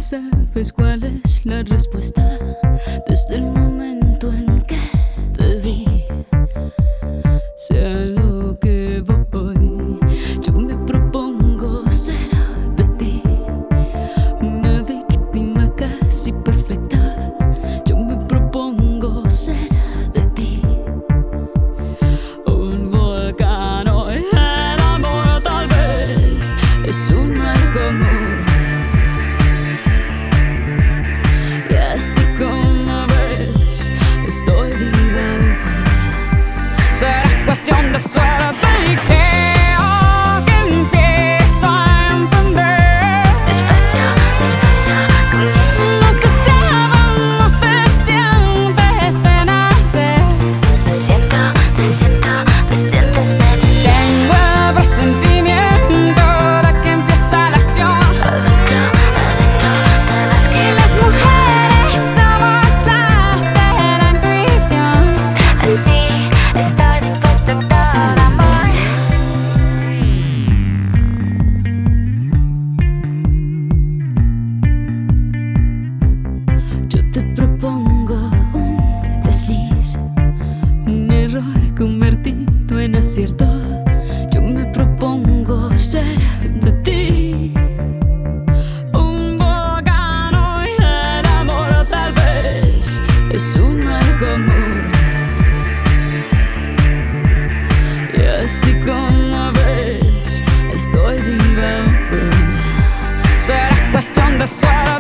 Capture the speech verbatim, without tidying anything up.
sabes cuál es la respuesta desde el momento en que te vi. Sea lo que voy, yo me propongo ser de ti, una víctima casi perfecta. Yo me propongo ser de ti, un volcán hoy enamoro, tal vez es un mal común. Estoy viva, será cuestión de suerte y creo que empiezo a entender. Despacio, despacio, comienzas Nos deseábamos desde antes de nacer. Te siento, te siento, te sientes de nacer. Tengo el presentimiento de que empieza la acción. Adentro, adentro, te vas Y que las mujeres somos las de la intuición. así estoy dispuesta a todo amor. Yo te propongo un desliz, un error convertido en acierto. Yo me propongo ser de ti, un volcán hoy enamoro, tal vez es un mal común. Y así como ves, estoy viva aún. Será cuestión de suerte.